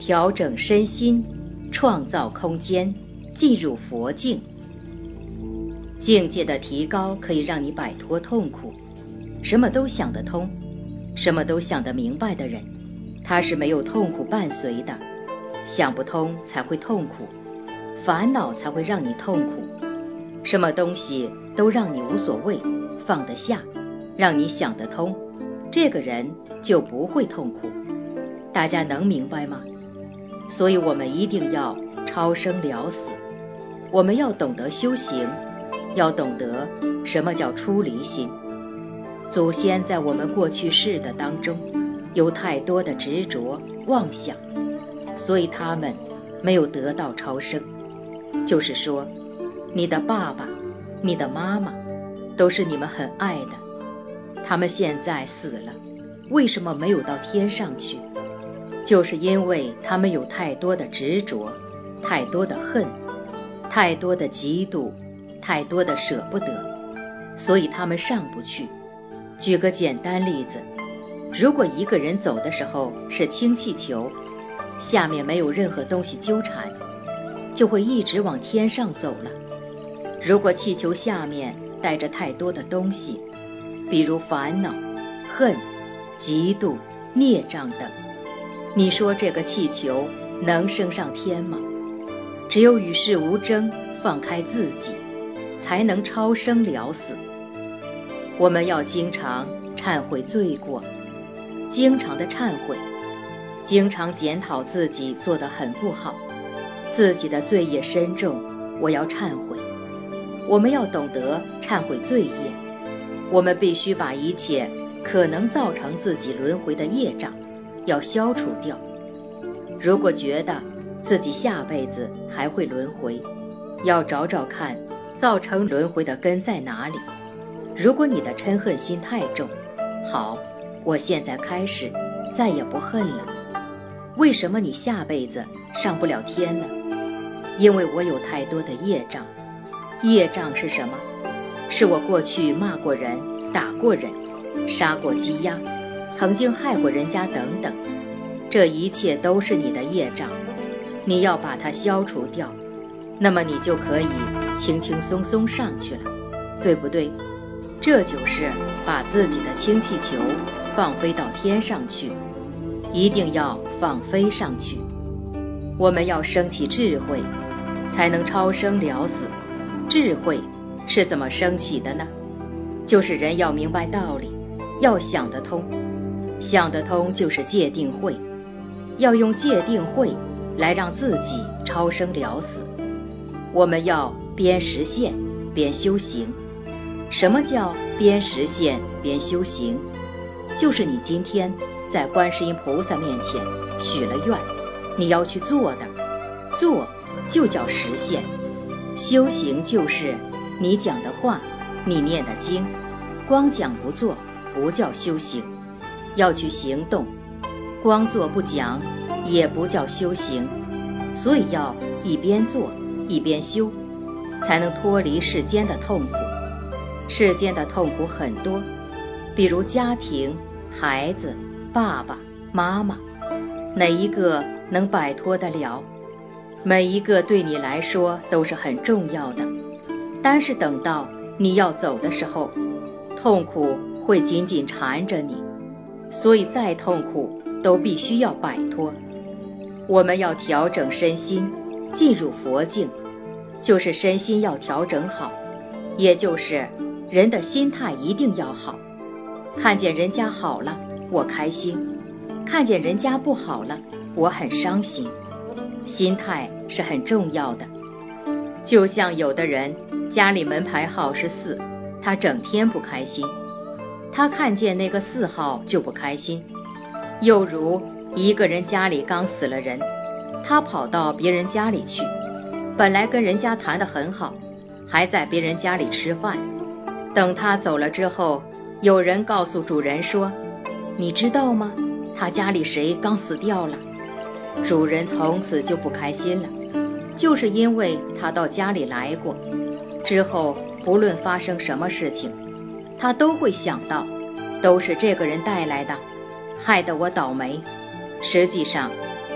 调整身心，创造空间，进入佛境。境界的提高可以让你摆脱痛苦。什么都想得通，什么都想得明白的人，他是没有痛苦伴随的。想不通才会痛苦，烦恼才会让你痛苦。什么东西都让你无所谓，放得下，让你想得通，这个人就不会痛苦。大家能明白吗？所以我们一定要超生了死，我们要懂得修行，要懂得什么叫出离心。祖先在我们过去世的当中有太多的执着妄想，所以他们没有得到超生。就是说，你的爸爸你的妈妈都是你们很爱的，他们现在死了，为什么没有到天上去？就是因为他们有太多的执着，太多的恨，太多的嫉妒，太多的舍不得，所以他们上不去。举个简单例子，如果一个人走的时候是氢气球，下面没有任何东西纠缠，就会一直往天上走了。如果气球下面带着太多的东西，比如烦恼、恨、嫉妒、孽障等，你说这个气球能升上天吗？只有与世无争，放开自己，才能超生了死。我们要经常忏悔罪过，经常的忏悔，经常检讨自己做得很不好，自己的罪业深重，我要忏悔。我们要懂得忏悔罪业，我们必须把一切可能造成自己轮回的业障要消除掉。如果觉得自己下辈子还会轮回，要找找看造成轮回的根在哪里。如果你的嗔恨心太重，好，我现在开始再也不恨了。为什么你下辈子上不了天呢？因为我有太多的业障。业障是什么？是我过去骂过人，打过人，杀过鸡鸭，曾经害过人家等等，这一切都是你的业障，你要把它消除掉，那么你就可以轻轻松松上去了，对不对？这就是把自己的氢气球放飞到天上去，一定要放飞上去。我们要升起智慧，才能超生了死。智慧是怎么升起的呢？就是人要明白道理，要想得通。想得通就是戒定慧，要用戒定慧来让自己超生了死。我们要边实现边修行。什么叫边实现边修行？就是你今天在观世音菩萨面前许了愿，你要去做的，做就叫实现。修行就是你讲的话，你念的经，光讲不做不叫修行，要去行动。光做不讲也不叫修行，所以要一边做一边修，才能脱离世间的痛苦。世间的痛苦很多，比如家庭、孩子、爸爸妈妈，哪一个能摆脱得了？每一个对你来说都是很重要的，但是等到你要走的时候，痛苦会紧紧缠着你，所以再痛苦都必须要摆脱。我们要调整身心，进入佛境，就是身心要调整好，也就是人的心态一定要好。看见人家好了，我开心；看见人家不好了，我很伤心。心态是很重要的。就像有的人家里门牌号是4，他整天不开心，他看见那个4号就不开心。又如一个人家里刚死了人，他跑到别人家里去，本来跟人家谈得很好，还在别人家里吃饭，等他走了之后，有人告诉主人说，你知道吗？他家里谁刚死掉了。主人从此就不开心了，就是因为他到家里来过，之后不论发生什么事情，他都会想到，都是这个人带来的，害得我倒霉。实际上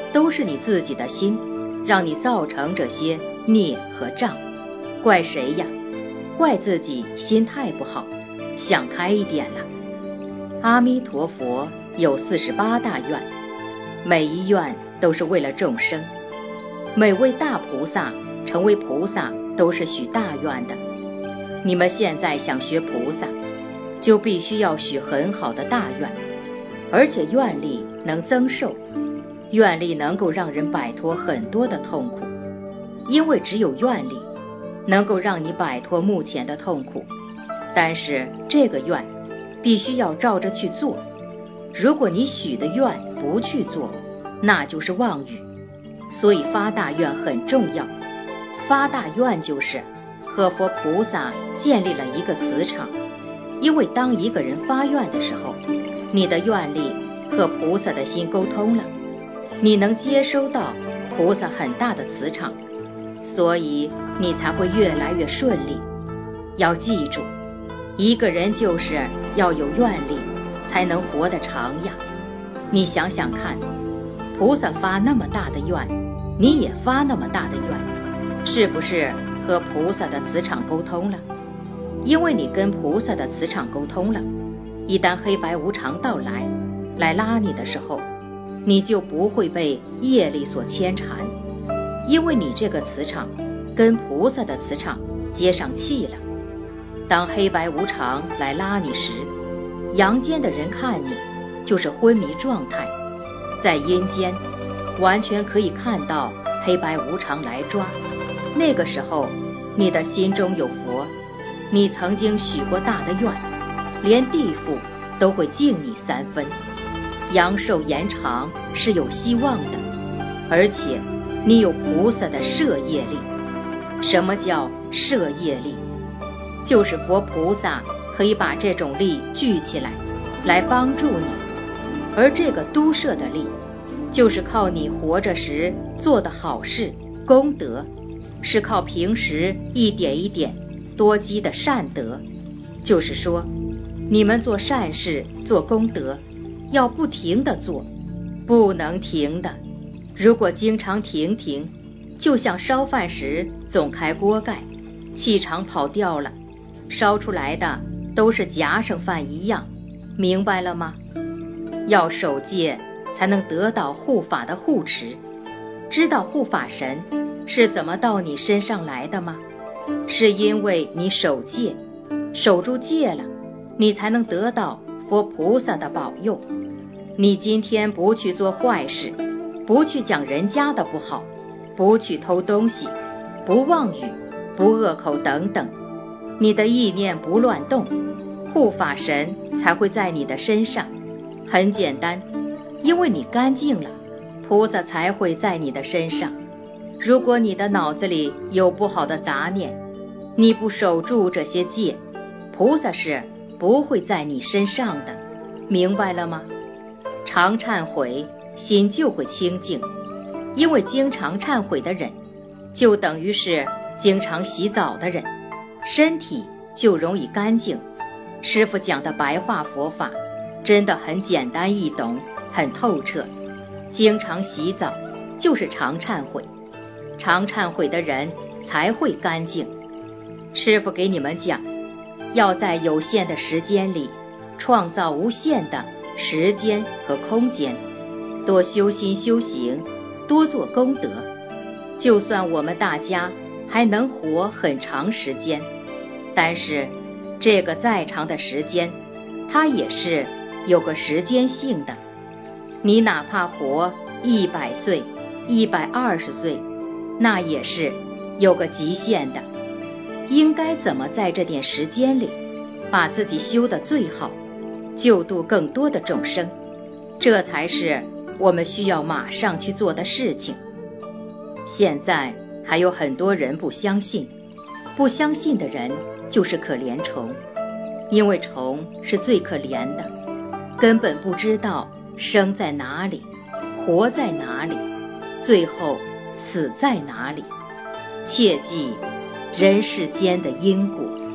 都是你自己的心，让你造成这些孽和障。怪谁呀？怪自己心态不好，想开一点了。阿弥陀佛有48大愿，每一愿都是为了众生。每位大菩萨成为菩萨都是许大愿的。你们现在想学菩萨，就必须要许很好的大愿，而且愿力能增寿，愿力能够让人摆脱很多的痛苦，因为只有愿力能够让你摆脱目前的痛苦。但是这个愿必须要照着去做，如果你许的愿不去做，那就是妄语。所以发大愿很重要。发大愿就是和佛菩萨建立了一个磁场，因为当一个人发愿的时候，你的愿力和菩萨的心沟通了，你能接收到菩萨很大的磁场，所以你才会越来越顺利。要记住，一个人就是要有愿力才能活得长呀。你想想看，菩萨发那么大的愿，你也发那么大的愿，是不是和菩萨的磁场沟通了？因为你跟菩萨的磁场沟通了，一旦黑白无常到来拉你的时候，你就不会被业力所牵缠，因为你这个磁场跟菩萨的磁场接上气了。当黑白无常来拉你时，阳间的人看你就是昏迷状态，在阴间完全可以看到黑白无常来抓。那个时候你的心中有佛，你曾经许过大的愿，连地府都会敬你3分，阳寿延长是有希望的，而且你有菩萨的摄业力。什么叫摄业力？就是佛菩萨可以把这种力聚起来帮助你，而这个都摄的力就是靠你活着时做的好事功德，是靠平时一点一点多积的善德。就是说，你们做善事做功德要不停地做，不能停的。如果经常停，就像烧饭时总开锅盖，气场跑掉了，烧出来的都是夹生饭一样，明白了吗？要守戒才能得到护法的护持。知道护法神是怎么到你身上来的吗？是因为你守戒，守住戒了，你才能得到佛菩萨的保佑。你今天不去做坏事，不去讲人家的不好，不去偷东西，不妄语，不恶口等等，你的意念不乱动，护法神才会在你的身上。很简单，因为你干净了，菩萨才会在你的身上。如果你的脑子里有不好的杂念，你不守住这些戒，菩萨是不会在你身上的，明白了吗？常忏悔，心就会清净。因为经常忏悔的人，就等于是经常洗澡的人，身体就容易干净。师父讲的白话佛法真的很简单易懂，很透彻。经常洗澡就是常忏悔，常忏悔的人才会干净。师父给你们讲，要在有限的时间里创造无限的时间和空间，多修心修行，多做功德。就算我们大家还能活很长时间，但是这个再长的时间，它也是有个时间性的。你哪怕活100岁、120岁，那也是有个极限的。应该怎么在这点时间里把自己修得最好，救度更多的众生，这才是我们需要马上去做的事情。现在还有很多人不相信，不相信的人就是可怜虫，因为虫是最可怜的，根本不知道生在哪里，活在哪里，最后死在哪里。切记人世间的因果。